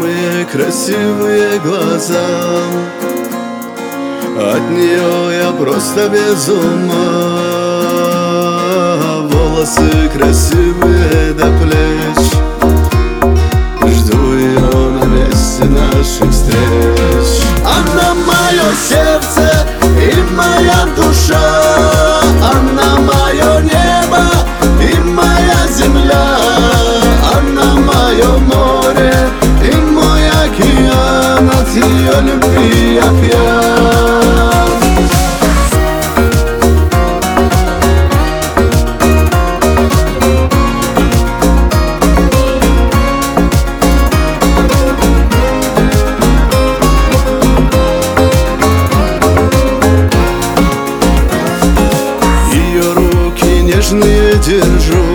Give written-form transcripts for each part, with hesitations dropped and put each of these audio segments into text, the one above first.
самые красивые глаза. От нее я просто без ума. Волосы красивые до плеч, жду ее на месте наших встреч. Она мое сердце и моя душа, она мое небо и моя земля, она мое море и мой океан. От ее любви я пьян. Нежные держу,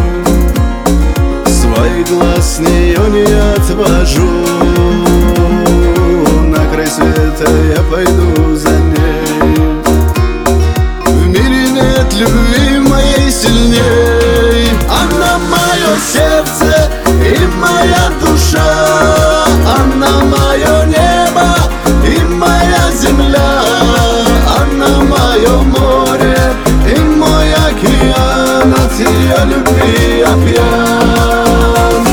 своих глаз с нее не отвожу. На край света я пойду за ней. В мире нет любви моей сильней. Она мое сердце и моя душа, она мое небо и моя земля, она мое море и мой океан. От ее любви я пьян.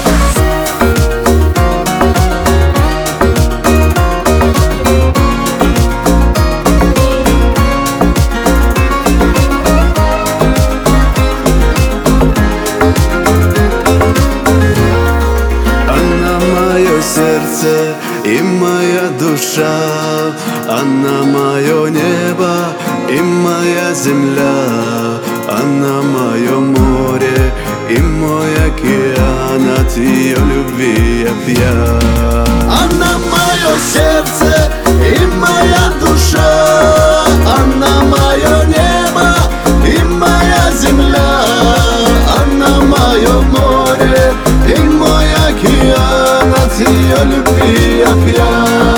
Она мое сердце и моя душа, она мое небо и моя земля, она мое море и мой океан. От ее любви я пьян. Она мое сердце и моя душа, она мое небо и моя земля, она мое море и мой океан. От ее любви я пьян.